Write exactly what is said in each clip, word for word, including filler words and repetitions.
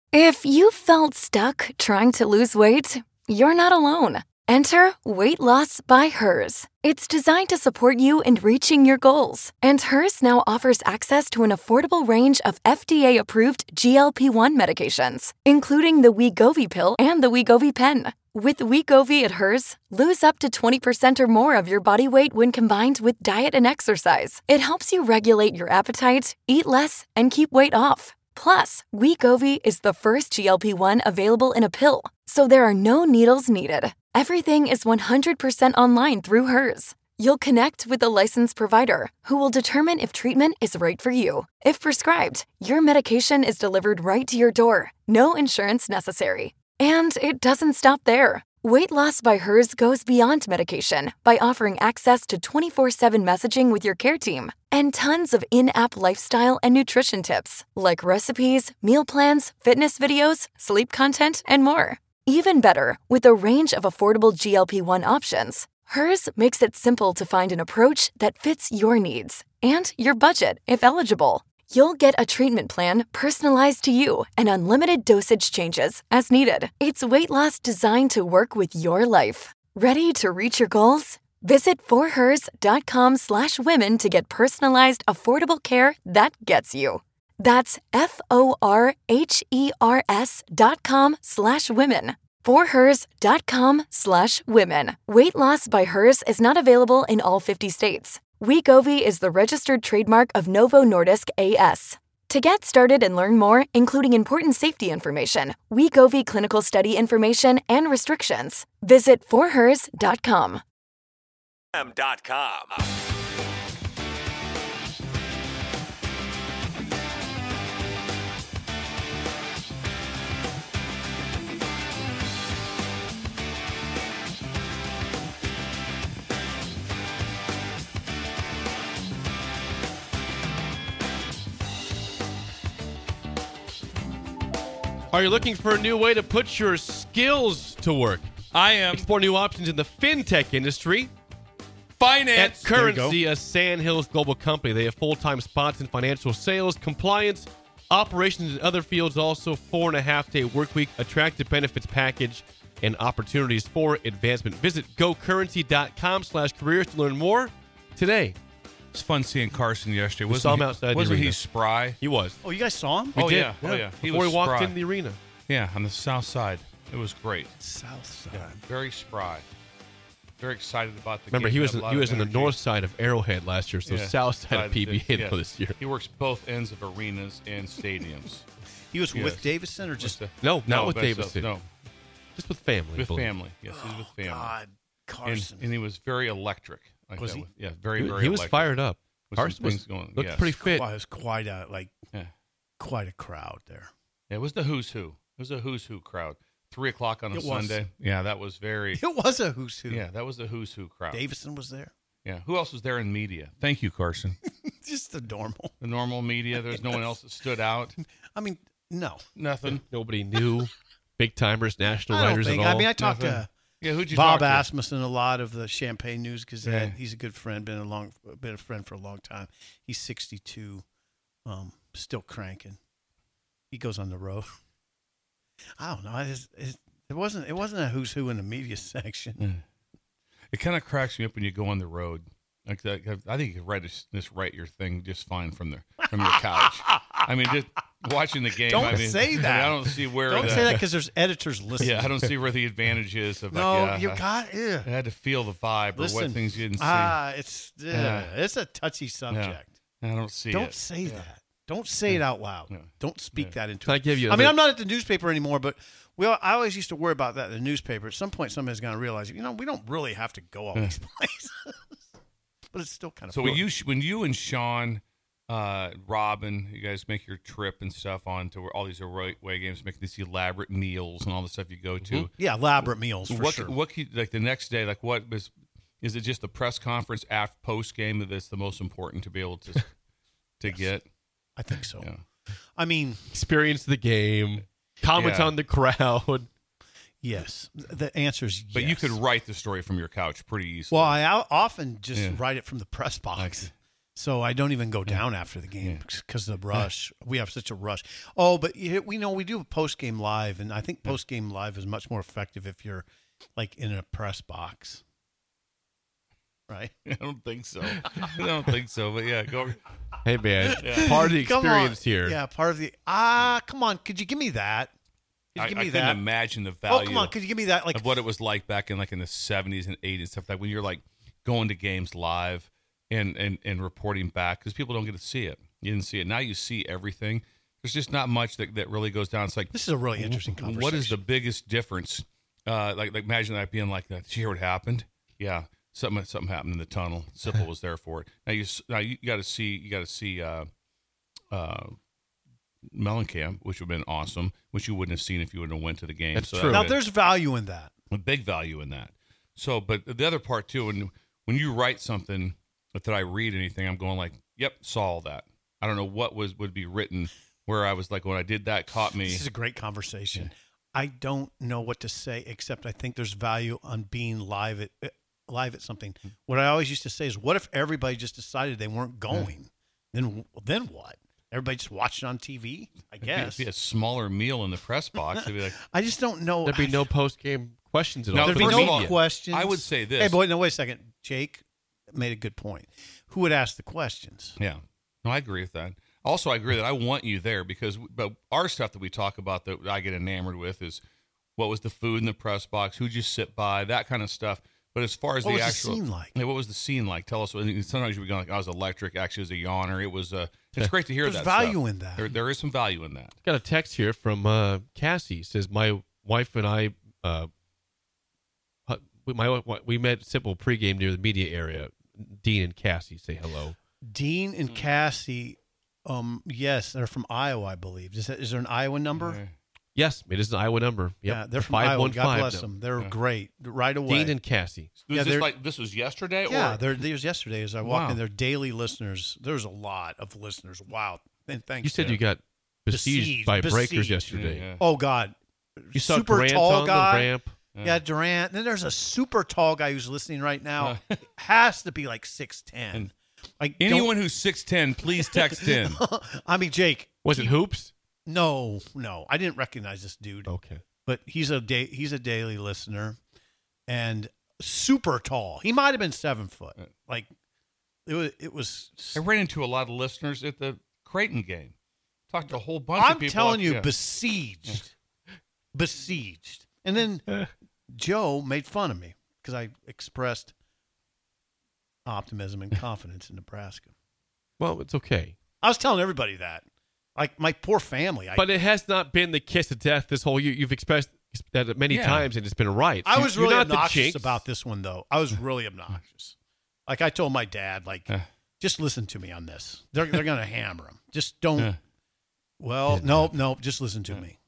If you felt stuck trying to lose weight, you're not alone. Enter Weight Loss by Hers. It's designed to support you in reaching your goals. And Hers now offers access to an affordable range of F D A-approved G L P one medications, including the Wegovy pill and the Wegovy pen. With Wegovy at Hers, lose up to twenty percent or more of your body weight when combined with diet and exercise. It helps you regulate your appetite, eat less, and keep weight off. Plus, Wegovy is the first G L P one available in a pill, so there are no needles needed. Everything is one hundred percent online through Hers. You'll connect with a licensed provider who will determine if treatment is right for you. If prescribed, your medication is delivered right to your door. No insurance necessary. And it doesn't stop there. Weight Loss by Hers goes beyond medication by offering access to twenty-four seven messaging with your care team and tons of in-app lifestyle and nutrition tips like recipes, meal plans, fitness videos, sleep content, and more. Even better, with a range of affordable G L P one options, Hers makes it simple to find an approach that fits your needs and your budget if eligible. You'll get a treatment plan personalized to you and unlimited dosage changes as needed. It's weight loss designed to work with your life. Ready to reach your goals? Visit forhers.com slash women to get personalized, affordable care that gets you. That's F-O-R-H-E-R-S dot com slash women. forhers.com slash women. Weight Loss by Hers is not available in all fifty states. Wegovy is the registered trademark of Novo Nordisk A S. To get started and learn more, including important safety information, Wegovy clinical study information, and restrictions, visit forhers dot com. dot com. Are you looking for a new way to put your skills to work? I am. Explore new options in the fintech industry. Finance. At Currency, a Sand Hills global company. They have full-time spots in financial sales, compliance, operations, and other fields. Also, four and a half day work week, attractive benefits package, and opportunities for advancement. Visit gocurrency.com slash careers to learn more today. It's fun seeing Carson yesterday. We wasn't saw him he, outside the Wasn't arena. he spry? He was. Oh, you guys saw him? We oh, did. yeah. Oh, yeah. He Before was he walked spry. in the arena. Yeah, on the south side. It was great. South side. Yeah, very spry. Very excited about the Remember, game. he was Had a lot he of was in the energy. north side of Arrowhead last year, so Yeah. south side of P B A yeah. this year. He works both ends of arenas and stadiums. He was Yes. with Davison or just With the- No, not with but Davison. No, Just with family. I with believe. family. Yes, he was with family. God, And, Carson? and he was very electric. Like Was that he? with- Yeah, very, He, very he was electric. fired up. With some Carson was, things going- looked yes. pretty fit. Well, it was quite a like Yeah. quite a crowd there. Yeah, it was the who's who. It was a who's who crowd. Three o'clock on a It was. Sunday. Yeah, that was very. It was a who's who. Yeah, that was the who's who crowd. Davison was there. Yeah, who else was there in media? Thank you, Carson. Just the normal. The normal media. There's no one else that stood out. I mean, no. Nothing. Nobody knew. Big timers, national I don't writers, think. and all. I mean, I talked Nothing. to Yeah, who'd you Bob talk to? Asmussen a lot of the Champaign News Gazette. Yeah. He's a good friend. Been a long, been a friend for a long time. He's sixty-two, um, still cranking. He goes on the road. I don't know. I just, it, it wasn't. It wasn't a who's who in the media section. Yeah. It kind of cracks me up when you go on the road. Like that, I think you could write this, this write your thing just fine from the from your couch. I mean, just watching the game. Don't I mean, say that. I don't see where. Don't the, say that because there's editors listening. Yeah, I don't see where the advantage is. Of No, like, yeah, you I, got. Yeah. I had to feel the vibe Listen, or what things you didn't see. Ah, it's uh, Yeah. it's a touchy subject. I don't see Don't it. say that. Don't say it out loud. Yeah. Don't speak Yeah. that into Can I it. give you I mean, another- I'm not at the newspaper anymore, but we all, I always used to worry about that in the newspaper. At some point, somebody's going to realize, you know, we don't really have to go all Yeah. these places. But it's still kind of So fun. when you when you and Sean, uh, Robin, you guys make your trip and stuff on to all these away games, making these elaborate meals and all the stuff you go to. Yeah, elaborate meals for what sure. what can you- like the next day? Like what was? Is it just the press conference after post game that's the most important to be able to to Yes. get? I think so. Yeah. I mean, Experience the game. Comment Yeah. on the crowd. yes. The answer is yes. But you could write the story from your couch pretty easily. Well, I o- often just Yeah. write it from the press box. So I don't even go down after the game because of the rush. We have such a rush. Oh, but you- we know we do post game live, and I think post game live is much more effective if you're like in a press box, right? I don't think so. I don't think so. But yeah, go. Hey, man, part of the Come on. experience here. Yeah, part of the ah. Come on, could you give me that? Could you I, give I me couldn't that? imagine the Oh, value come on, could you give me that? Like of what it was like back in like in the seventies and eighties and stuff like when you're like going to games live and and and reporting back because people don't get to see it. You didn't see it. Now you see everything. There's just not much that, that really goes down. It's like this is a really interesting conversation. what is the biggest difference? Uh, like like imagine that being like that. Did you hear what happened? Yeah, something something happened in the tunnel. Sipple was there for it. Now you s- now you got to see you got to see uh, uh, Mellencamp, which would have been awesome, which you wouldn't have seen if you wouldn't have went to the game. That's So that true. Now would've been- there's value in that. a big value in that. So, but the other part too, when when you write something that I read anything, I'm going like, "Yep, saw all that." I don't know what was would be written where I was like, when I did that, caught me. This is a great conversation. I don't know what to say except I think there's value on being live at uh, live at something. What I always used to say is, what if everybody just decided they weren't going? Then then what? Everybody just watched it on T V? I guess. It'd be a smaller meal in the press box. It'd be like, I just don't know. There'd be no post game questions at No, all. There'd for be the no media. questions. I would say this. Hey, boy, no, wait a second. Jake made a good point. Who would ask the questions? yeah, no, I agree with that. Also, I agree that I want you there because, but our stuff that we talk about that I get enamored with is what was the food in the press box, who'd you sit by, that kind of stuff. But as far as What the was the actual, scene like? Yeah, what was the scene like? Tell us. Sometimes you would go like, I was electric. Actually, it was a yawner. It was. Uh, it's great to hear There's that. value stuff. in that. There, there is some value in that. Got a text here from uh, Cassie. Says my wife and I, uh, we- my we met Simple pregame near the media area. Dean and Cassie say hello. Dean and Cassie, um, yes, they're from Iowa, I believe. Is, that, is there an Iowa number? Yes, it is an Iowa number. Yep. Yeah, they're from five Iowa. one God five bless now. them. They're Yeah. great right away. Dean and Cassie. Was Yeah, this they're- like this was yesterday? yeah, or? they're, there's yesterday as I walked Wow. in. They're daily listeners. There's a lot of listeners. Wow. And thanks. You said to- you got besieged, Besieged, by besieged. breakers yesterday. Yeah, yeah. Oh God, You saw super Grant tall on guy. the ramp. Yeah, Durant. Then there's a super tall guy who's listening right now. Has to be like six ten. Like Anyone who's six ten, please text in. I mean, Jake. Was it hoops? No, no, I didn't recognize this dude. Okay. But he's a da- he's a daily listener, and super tall. He might have been seven foot. Like it was. It was. I ran into a lot of listeners at the Creighton game. Talked to a whole bunch I'm of people. telling up- you, yeah. besieged, besieged. And then Joe made fun of me because I expressed optimism and confidence in Nebraska. Well, it's okay. I was telling everybody that, like my poor family. I, But it has not been the kiss of death this whole year. You've expressed that many Yeah. times, and it's been right. I You- was you're really not the obnoxious jinx. about this one, though. I was really obnoxious. Like I told my dad, like, Uh. just listen to me on this. They're they're gonna hammer him. Just don't. Yeah. Well, no, no, just listen to Yeah. me.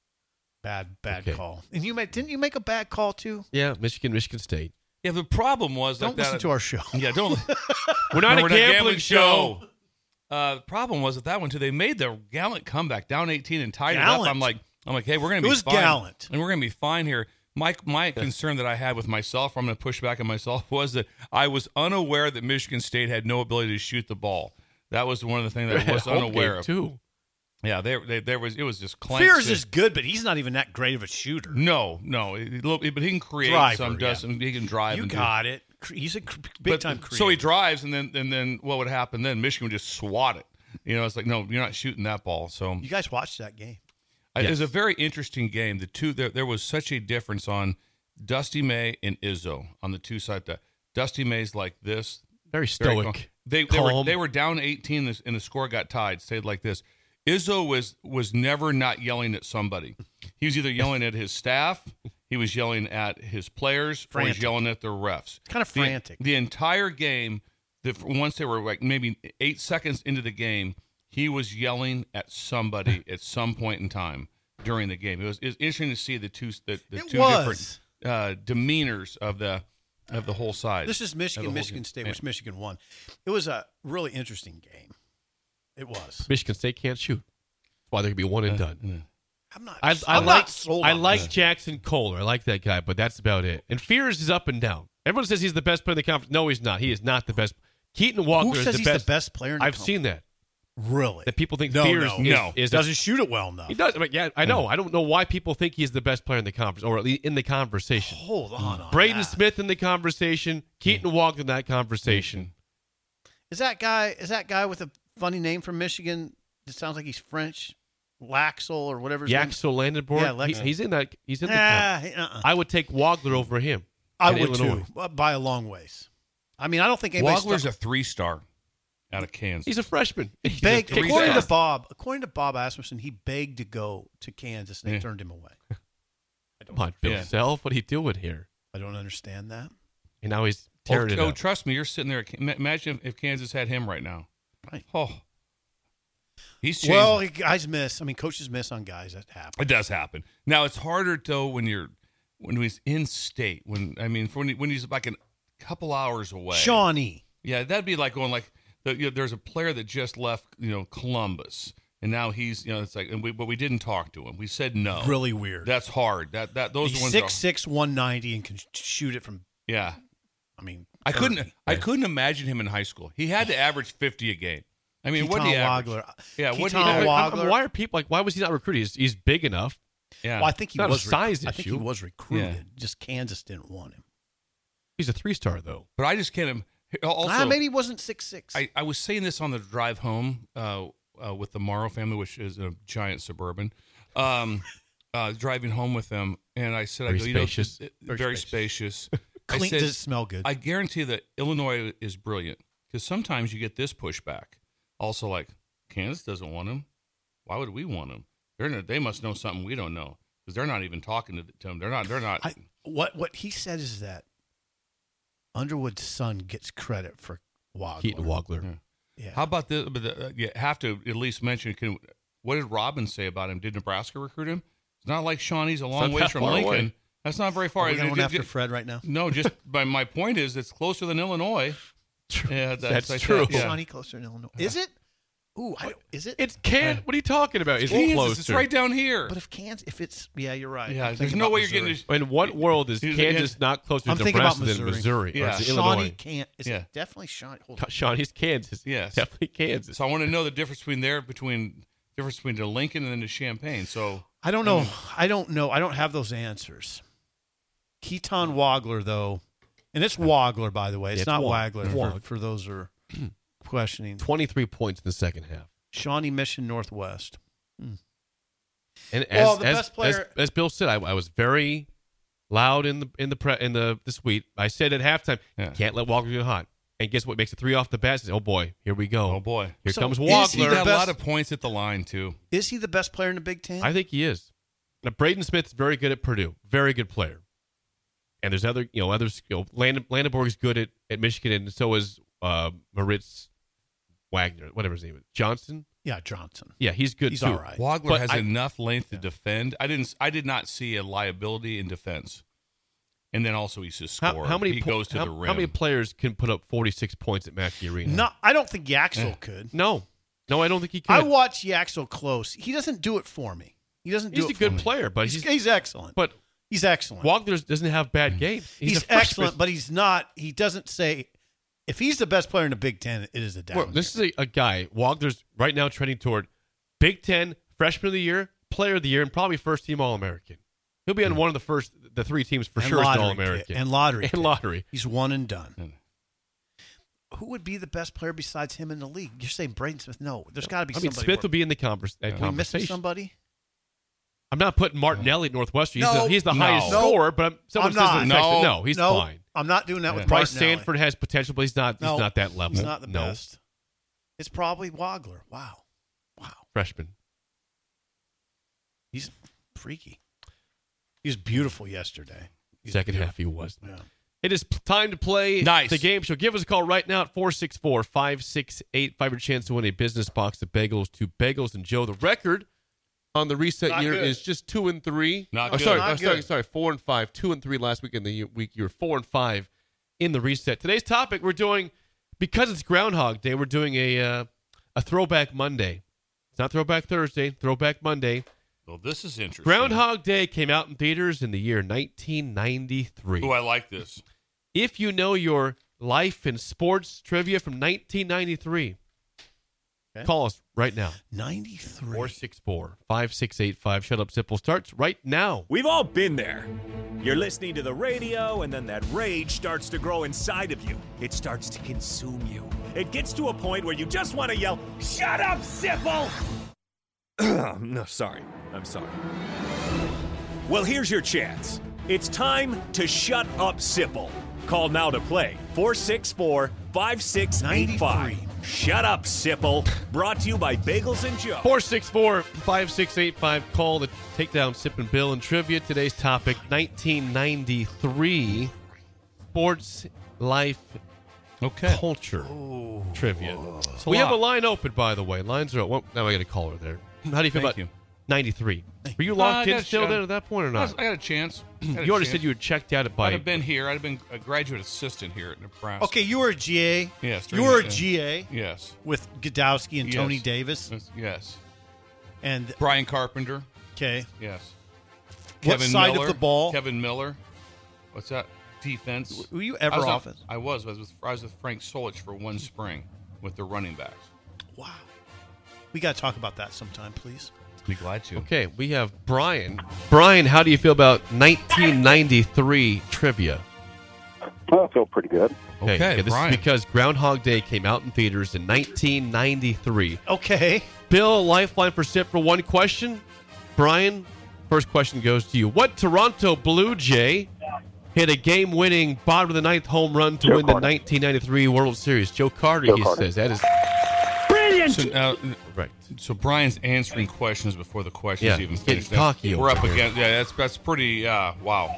Bad, bad Okay. call. And you made, didn't you make a bad call too? Yeah, Michigan, Michigan State. Yeah, the problem was Don't like listen that, to our show. Yeah, don't. We're not No, a gambling, show. Uh, the problem was with that one too. They made their gallant comeback down eighteen and tied it up. Gallant. I'm like, I'm like, hey, we're gonna It be was fine. gallant. and we're gonna be fine here. My my concern that I had with myself, I'm gonna push back on myself, was that I was unaware that Michigan State had no ability to shoot the ball. That was one of the things that I was Home unaware game, of. too. Yeah, there, they, there was it was just clank. Fears to- is good, but he's not even that great of a shooter. no, no, it- it- but he can create Driver, some, does yeah. some, he can drive. You and do- got it. Cre- He's a cr- big But- time creator. So he drives, and then and then what would happen then? Michigan would just swat it. You know, it's like, no, you're not shooting that ball. So You guys watched that game? I- it was Yes. a very interesting game. The two there, there was such a difference on Dusty May and Izzo on the two sides. That Dusty May's like this, Very very stoic. calm. They they were calm. they were down eighteen, and the- and the score got tied. Stayed like this. Izzo was was never not yelling at somebody. He was either yelling at his staff, he was yelling at his players, or he was Frantic. yelling at the refs. Kind of The- frantic. The, entire game, the, once they were like maybe eight seconds into the game, he was yelling at somebody at some point in time during the game. It was, it was interesting to see the two the, the It two was. different uh, demeanors of the of the whole side. This is Of the Michigan, whole Michigan game. State, Yeah. which Michigan won. It was a really interesting game. It was. Michigan State can't shoot. That's why they could be one and done. I'm not. I, I I'm like not sold I on like this. Jackson Kohler. I like that guy, but that's about it. And Fears is up and down. Everyone says he's the best player in the conference. No, he's not. He is not the best. Keaton Walker Who is says the he's best. the best player in the I've company? seen that. Really? That people think No, Fears no. is, No. is Doesn't shoot it well enough. He does. I mean, yeah, I know. I don't know why people think he's the best player in the conference, or at least in the conversation. Hold on. on Braden that. Smith in the conversation. Keaton Walker in that conversation. Is that guy? Is that guy with a funny name from Michigan? It sounds like he's French. Laxel or whatever. his name is? Yaxel Landenborg. Yeah, Lex- he, he's in that. He's in the. Nah, conference. uh-uh. I would take Wagler over him. I in would Illinois. too, by a long ways. I mean, I don't think anybody's Wagler's stuck- a three-star out of Kansas. He's a freshman. He's begged. a three According star. to Bob, according to Bob Asmussen, he begged to go to Kansas and they Yeah. turned him away. Come on, Bill Yeah. Self. What are you doing here? I don't understand that. And now he's oh, tearing it oh, up. trust me, you're sitting there. Imagine if, if Kansas had him right now. Right. Oh, he's changed. Well, guys miss. I mean, coaches miss on guys. That happen. It does happen. Now it's harder though when you're when he's in state. When I mean, for when, he, when he's like a couple hours away. Shawnee. Yeah, that'd be like going like the, you know, there's a player that just left, you know, Columbus, and now he's, you know, it's like, and we but we didn't talk to him. We said no. Really weird. That's hard. That that those He's ones. six are, six, one ninety, and can shoot it from. yeah, I mean, I couldn't. thirty. I couldn't imagine him in high school. He had to average fifty a game. I mean, what did he Keaton average? Wagler. Yeah, what did he Keaton average? I- I- Wagler. why are people like? Why was he not recruited? He's, he's big enough. Yeah, Well, I think he Not a was size I think he issue. was recruited. Just Kansas didn't want him. He's a three star though. but I just can't. im- Also, ah, maybe he wasn't six six. I, I was saying this on the drive home uh, uh, with the Morrow family, which is a giant suburban. Um, uh, driving home with them, and I said, Very "I go, you spacious. know, it- Very very spacious." I Clean. said, Does it smell good? I guarantee that Illinois is brilliant because sometimes you get this pushback. Also, like Kansas doesn't want him. Why would we want him? They're not, they must know something we don't know because they're not even talking to, to him. They're not. They're not. I, what what he said is that Underwood's son gets credit for Wagler. Keaton Wagler. Yeah. Yeah. How about this? But the, uh, you have to at least mention. Can, what did Robin say about him? Did Nebraska recruit him? It's not like Shawnee's a long not ways that from far Lincoln. away. That's not very far. Are we going It- after it- Fred right now? No, just by my point is it's closer than Illinois. Yeah, That's I true. thought- yeah. Shawnee closer in Illinois. Is it? Ooh, I, is it? It's can. What are you talking about? It's Kansas, closer. it's right down here. But if Kansas, if it's yeah, you're right. Yeah, I'm there's thinking no about way you're getting Missouri. In what world is He's Kansas against- not closer I'm to thinking about Nebraska than Missouri. Missouri? Yeah. Or is it Shawnee Illinois? can't. Is Yeah. it definitely Shawnee? Hold on. Shawnee's Kansas. Yes. Definitely Kansas. So I want to know the difference between there between difference between the Lincoln and then the Champaign. So I don't know. I don't know. I don't have those answers. Keaton Wagler, though, and it's Wagler, by the way. It's, It's not Wag. Wagler It's for, Wag. for those who are questioning. twenty-three points in the second half. Shawnee Mission Northwest. And as, Well, the as, best player- as, as Bill said, I, I was very loud in the in the pre, in the this week. I said at halftime, Yeah. can't let Walker get hot. And guess what? Makes it three off the bat. Says, oh boy, here we go. oh boy, Here So comes is he the Wagler. got a best- lot of points at the line too. Is he the best player in the Big Ten? I think he is. Now, Braden Smith's very good at Purdue. Very good player. And there's other, you know, others. You know, Land, Landenborg's good at, at Michigan, and so is uh, Moritz Wagner, whatever his name is, Johnson. yeah, Johnson. Yeah, he's good He's too. all right. Wagler But has I- enough length to defend. I didn't. I did not see a liability in defense. And then also he's a How, scorer. how many he po- goes to how, the rim. how many players can put up forty-six points at Mackey Arena? No, I don't think Yaxel Yeah. could. no, no, I don't think he could. I watch Yaxel close. He doesn't do it for me. He doesn't do he's it a good for me. player, but He's, he's, he's excellent. but he's excellent. Wagner doesn't have bad games. He's, He's, a freshman. excellent, but he's not. He doesn't say. If he's the best player in the Big Ten, it is a down. Well, this is a, a guy. Wagner's right now trending toward Big Ten Freshman of the Year, Player of the Year, and probably first team All American. He'll be on one of the first, the three teams for And sure as an lottery All American pick. And lottery and pick. lottery. He's one and done. Mm. Who would be the best player besides him in the league? You're saying Braden Smith? No, there's got to be I mean, somebody. Smith where- will be in the convers- that Are we missing conversation. somebody? I'm not putting Martinelli at Northwestern. He's, No. the, he's the No. highest No. scorer, but I'm, someone I'm says not. in the text, No. no, he's no, fine. I'm not doing that Yeah. with Bryce Martinelli. Sanford has potential, but he's not. No, he's not that level. He's not the no. best. It's probably Wagler. Wow, wow, Freshman. he's freaky. He was beautiful yesterday. He's Second beautiful. half, he was. Yeah. It is p- time to play Nice. the game show. Give us a call right now at four six four, five six eight five. Your chance to win a business box of bagels to Bagels and Joe. The record on the reset Not year good. is just two and three. Not oh, good. Sorry, Not oh, sorry, good. sorry. Four and five. Two and three last week in the year- week. You were four and five in the reset. Today's topic we're doing, because it's Groundhog Day, we're doing a uh, a Throwback Monday. It's not Throwback Thursday, Throwback Monday. Well, this is interesting. Groundhog Day came out in theaters in the year nineteen ninety-three. Ooh, I like this. If you know your life, and sports trivia from nineteen ninety-three. Okay. Call us right now. ninety-three. four six four, five six eight five. Shut Up Simple starts right now. We've all been there. You're listening to the radio, and then that rage starts to grow inside of you. It starts to consume you. It gets to a point where you just want to yell, "Shut up, Sipple!" No, sorry. I'm sorry. Well, here's your chance. It's time to shut up, Sipple. Call now to play. four six four, five six eight five. Shut up, Sipple. Brought to you by Bagels and Joe. four six four, five six eight five. Call the Takedown Sip and Bill and trivia. Today's topic, nineteen ninety-three sports, life, Okay. culture trivia. It's a We have a lot. line open, by the way. Lines are open. Well, now I got a caller there. How do you feel Thank about you. ninety-three? Were you Uh, locked I in got a still shot. there at that point or I, not? was- I got a chance. I had a You already chance. said you were checked out at I'd by. have been here. I'd have been a graduate assistant here at Nebraska. Okay, you were a G A. Yes, You during were a the- G A Yes. with Godowski and Yes. Tony Davis. Yes. And, Brian Carpenter. okay. Yes. What side of the ball? Kevin Miller. What's that? Defense. Were you I ever was on- offense? I was. I was with, I was with Frank Solich for one spring with the running backs. Wow. We got to talk about that sometime, please. Be glad to. Okay, we have Brian. Brian, how do you feel about nineteen ninety-three trivia? Oh, I feel pretty good. Okay, this Brian. is because Groundhog Day came out in theaters in nineteen ninety-three. Okay. Bill, lifeline for Sip for one question. Brian, first question goes to you. What Toronto Blue Jay hit a game-winning bottom of the ninth home run to Joe win Carter. the nineteen ninety-three World Series? Joe Carter, Joe he Carter. says. That is So, now, right. so Brian's answering questions before the questions Yeah, even he's getting finished. cocky We're over up here. against. Yeah, that's that's pretty. Uh, wow.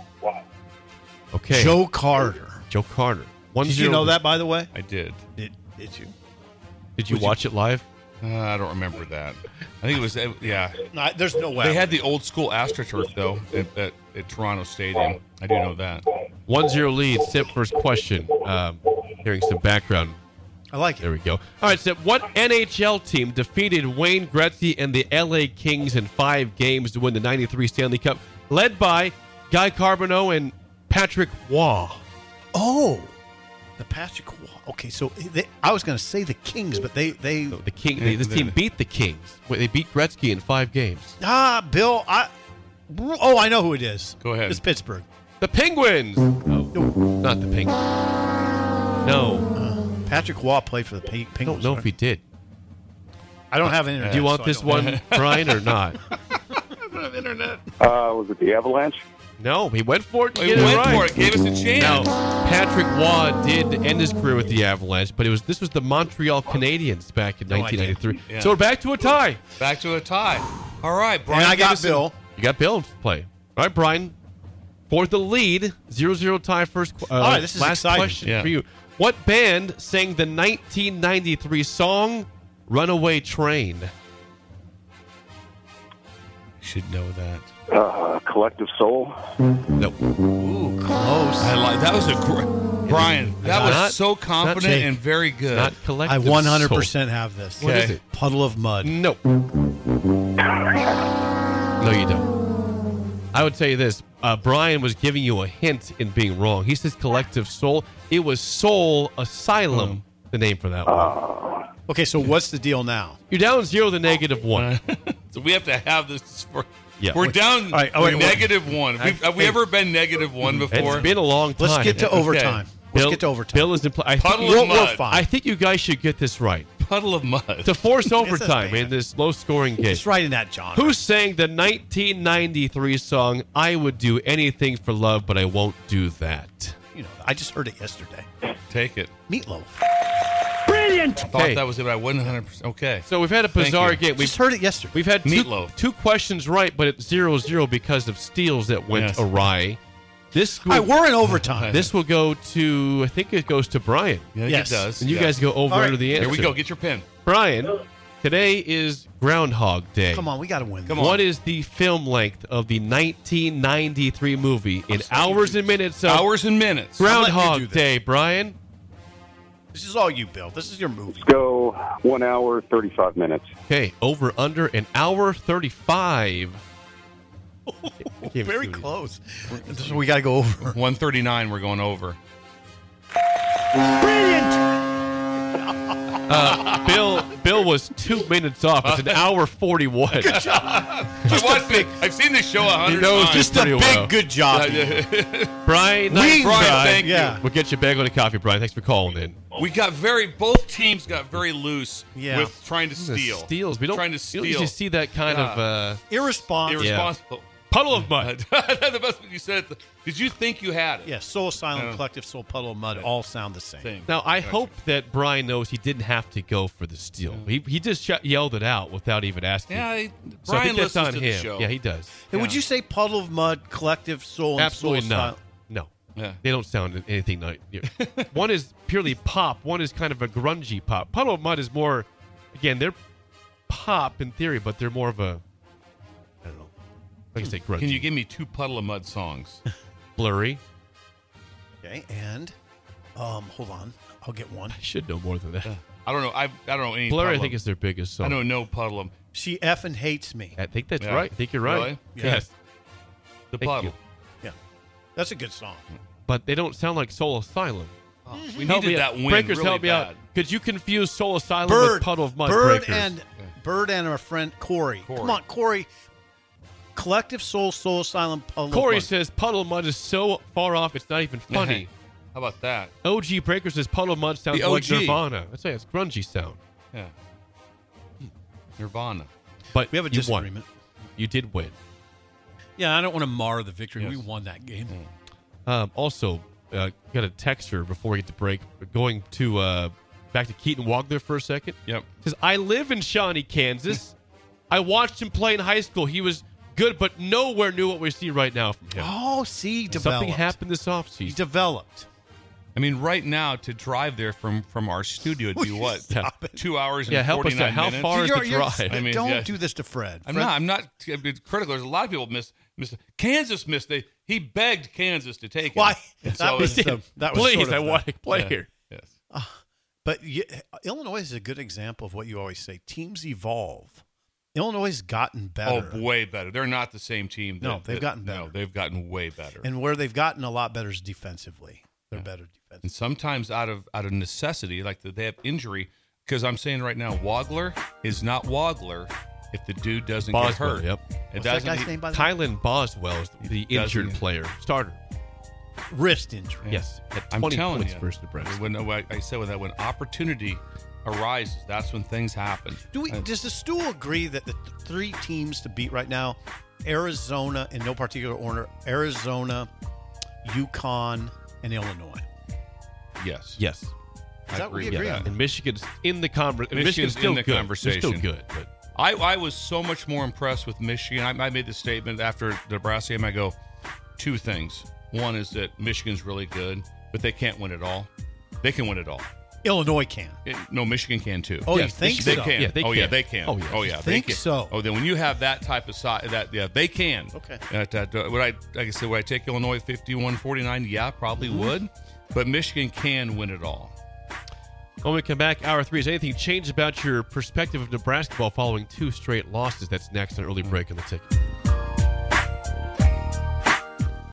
Okay. Joe Carter. Joe Carter. One Did you zero. know that, by the way? I did. Did, did you? Did you Would you- watch it live? Uh, I don't remember that. I think it was. uh, Yeah. No, there's no way. They had the old school AstroTurf though at, at, at Toronto Stadium. I do know that. one zero lead. Sip, first question. Um, hearing some background. I like There it. we go. All right, Sip. What N H L team defeated Wayne Gretzky and the L A Kings in five games to win the ninety-three Stanley Cup, led by Guy Carbonneau and Patrick Waugh? Oh, the Patrick. Okay, so they, I was going to say the Kings, but they they So the King. They, this team beat the Kings. Wait, They beat Gretzky in five games. ah Bill. I oh I know who it is. Go ahead. It's Pittsburgh. The Penguins. Oh, not the Penguins. No. Patrick Waugh played for the Pe- I Penguins. don't know if he did. I don't have internet. Do you want so I this don't- one, Brian, or not? Uh, was it the Avalanche? No, he went for it. To He get it went right. for it. Gave us a chance. Now, Patrick Waugh did end his career with the Avalanche, but it was this was the Montreal Canadiens back in No nineteen ninety-three. Yeah. So we're back to a tie. Back to a tie. All right, Brian. And I give got us a- Bill. You got Bill to play. All right, Brian. For the lead, zero zero tie first. qu- Uh, All right, this is last exciting. question Yeah. for you. What band sang the nineteen ninety-three song "Runaway Train"? Should know that. Uh, Collective Soul. No, Ooh, close. I like that. Was a great Brian. That was Not- so not confident Jake. and very good. not I collective. one hundred Soul. percent have this. What is Okay. it? Puddle of Mud. No. No, you don't. I would tell you this. Uh, Brian was giving you a hint in being wrong. He says Collective Soul. It was Soul Asylum, the name for that one. Okay, so what's the deal now? You're down zero to negative one. So we have to have this. For, Yeah. We're down All right, oh, wait, we're wait. negative one. We've, have we Hey. ever been negative one before? It's been a long time. Let's get to Okay. overtime. Let's Bill, get to overtime. Bill is in play. I think, Puddle you- of We're- we're mud. fine. I think you guys should get this right. Puddle of mud. To force It's a overtime band. in this low-scoring game. It's right in that genre. Who sang the nineteen ninety-three song "I Would Do Anything for Love, But I Won't Do That"? You know, I just heard it yesterday. Take it. Meatloaf. I thought Hey. that was it, but I wasn't one hundred percent. Okay. So we've had a Thank bizarre you. game. We We've just heard it yesterday. We've had two, Meatloaf. two questions right, but it's zero zero because of steals that went Yes. awry. This All will, right, we're in overtime. this will go to I think it goes to Brian, Yeah, Yes. it does. and you Yeah. guys go over All right. under the answer. Here we go. Get your pen. Brian. Today is Groundhog Day. Come on, we got to win. Come this. on. What is the film length of the nineteen ninety-three movie in hours and minutes of Hours and minutes. I'll let you do Groundhog this. Day, Brian? This is all you, Bill. This is your movie. Go one hour, thirty-five minutes. Okay, over under an hour thirty-five. Can't Very see what he- close. So we got to go over. one thirty-nine. We're going over. Brilliant. Uh, Bill Bill was two minutes off. It's an hour forty-one. Good job. I watched it. I've seen this show a hundred knows times. Just a pretty big well. good job. Brian, We- nice Brian, try. thank Yeah. you. We'll get you back on the coffee, Brian. Thanks for calling in. We got very. Both teams got very loose Yeah. with trying to The steal. Steals. We don't, trying to we steal. don't usually see that kind of uh, Irresponsible. Irresponsible. puddle of mud. the best way you said it. Did you think you had it? Yeah, Soul Asylum, Yeah. Collective Soul, Puddle of Mud all sound the same. Same. Now, I Gotcha. hope that Brian knows he didn't have to go for the steal. He, he just sh- yelled it out without even asking. Yeah, he- so I Brian think that's listens on to the him. show. Yeah, he does. And would Yeah. you say Puddle of Mud, Collective Soul, and Absolutely Soul not. Asylum? No. Yeah. They don't sound anything like. One is purely pop. One is kind of a grungy pop. Puddle of Mud is more, again, they're pop in theory, but they're more of a, I don't know. I can say grungy. Can you give me two Puddle of Mud songs? Blurry? Okay, and um, hold on, I'll get one. I should know more than that. I don't know. I I don't know any. Blurry, I Puddle think, of- is their biggest song. I don't know Puddle of She effing hates me. I think that's Yeah. right. I think you're right. Really? Yes. the Thank Puddle. you. Yeah, that's a good song. But they don't sound like Soul Asylum. We Help needed me that out. win Breakers, really help me bad. out. Could you confuse Soul Asylum Bird, with Puddle of Mud? Bird Breakers? and Bird and our friend Corey. Corey. Come on, Corey. Collective Soul, Soul Asylum, Puddle Corey of Mud. says Puddle of Mud is so far off it's not even funny. How about that? O G Breakers says Puddle of Mud sounds The like O G. Nirvana. I'd say it's grungy sound. Yeah. Nirvana. But We have a you won. disagreement. You did win. Yeah, I don't want to mar the victory. Yes. We won that game. Um, also, uh, got a texter before we get to break. Going to uh, back to Keaton Wagner for a second. Yep. Says, I live in Shawnee, Kansas. I watched him play in high school. He was good, but nowhere near what we see right now from him. Oh, see, he developed. Something happened this He offseason. developed. I mean, right now to drive there from from our studio would be what? Stop it. Two hours and Yeah, help us forty-nine out. How minutes? far is You're- the you're- drive? I mean, don't yeah. do this to Fred. I'm Fred- not. I'm not uh, critical. There's a lot of people miss. miss Kansas missed. They he begged Kansas to take him. Why? And That so was it's- the- that was Please, sort of I the- want to play yeah, here. Yes. But you, Illinois is a good example of what you always say. Teams evolve. Illinois has gotten better. Oh, way better. They're not the same team. No, that- they've that- gotten No, better. they've gotten way better. And where they've gotten a lot better is defensively. They're better And defensively. sometimes out of out of necessity, like the, they have injury. Because I'm saying right now, Wagler is not Wagler if the dude doesn't get Boswell, hurt. yep. It What's that doesn't. guy's he- name, by the way? Kylan Boswell is the He doesn't- injured player. Starter. Wrist injury. Yes. At I'm twenty telling points you, versus Nebraska. when I I said when that when opportunity arises, that's when things happen. Do we? And- Does the stool agree that the th- three teams to beat right now, Arizona in no particular order, Arizona, UConn, and Illinois? yes. Yes. Is that what we with agree Yeah. on? And Michigan's in the conversation. Michigan's Michigan's still in the good. conversation. They're still good. But I, I was so much more impressed with Michigan. I, I made the statement after the Nebraska game. I go, two things. One is that Michigan's really good, but they can't win it all. They can win it all. Illinois can. It- no, Michigan can too. Oh, Yes, you think they so? can. Yeah, they oh yeah, can. they can. Oh, yes. Oh yeah, they Think can. so? Oh, then when you have that type of size, that yeah, they can. Okay. That, that, uh, would I like I said, would I take Illinois fifty-one forty-nine? Yeah, probably Mm-hmm. would. But Michigan can win it all. when we come back, hour three, has anything changed about your perspective of Nebraska ball following two straight losses? That's next on early break on the ticket.